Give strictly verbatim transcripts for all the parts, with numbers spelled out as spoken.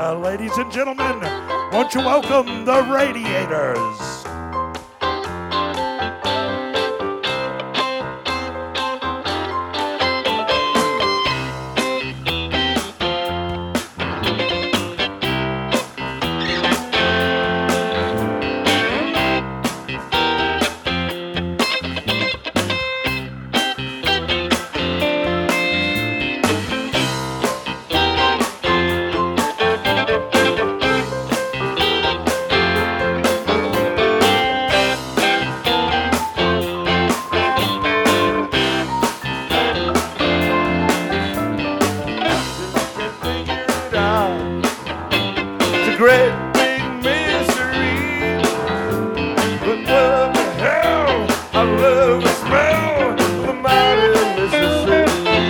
Uh, ladies and gentlemen, won't you welcome the Radiators? Great big mystery, but what the hell? I love the smell of the mighty Mississippi.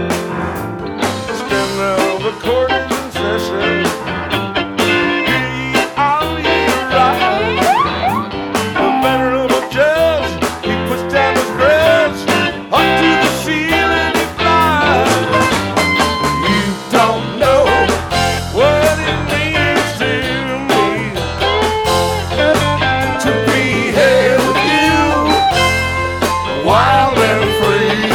Stand now, the court is in session. Hear ye all ye rise. The venerable judge, he puts down his grudge, up to the ceiling he flies. You don't know what it means wild and free.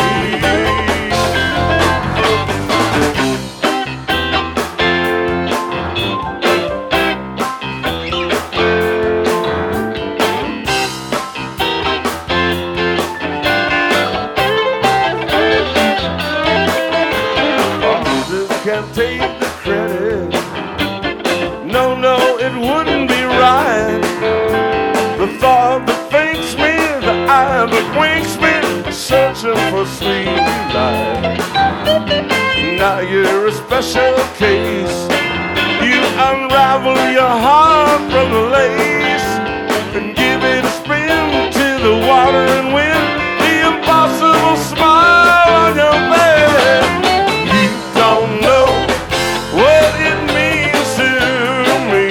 This can't take the credit. No, no, it wouldn't be right. The thought that faints me, the eye that winks me, searching for sweet life. Now you're a special case. You unravel your heart from the lace and give it a spin to the water and wind, the impossible smile on your face. You don't know what it means to me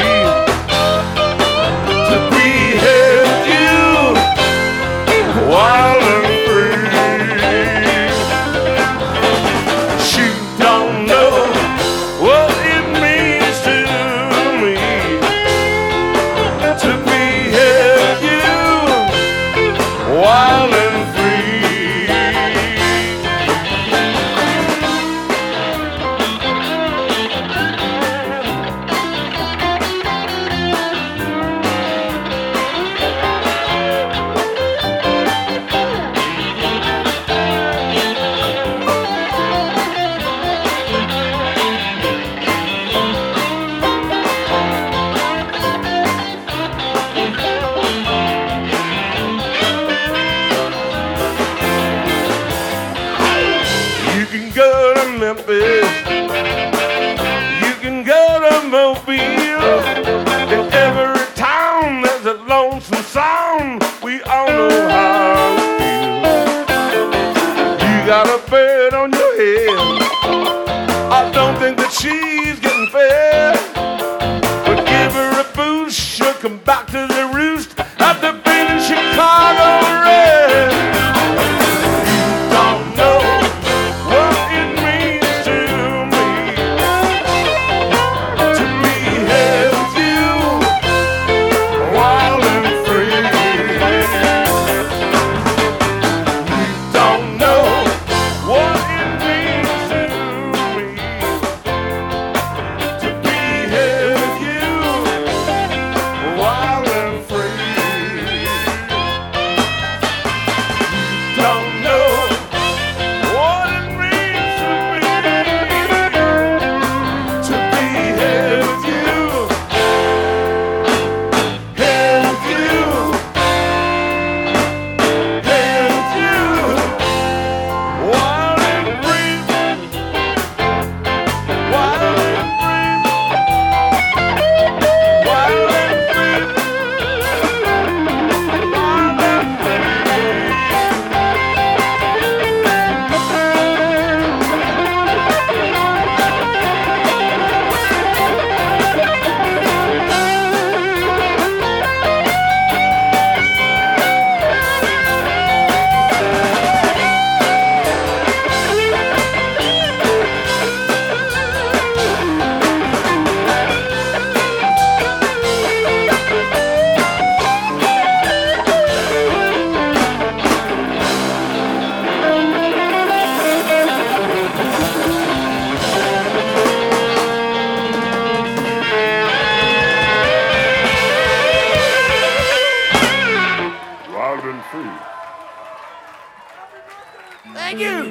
to be held you wild and wild and free. You can go to Memphis, you can go to Mobile. In every town there's a lonesome sound. We all know how it feels. You got a bird on your head. I don't think that she's getting fed, but give her a boost, she'll come back to the roost after being in Chicago red. You don't know what it means to me to be held with you wild and free. You don't know what it means to me to be held with you wild and free. Thank you.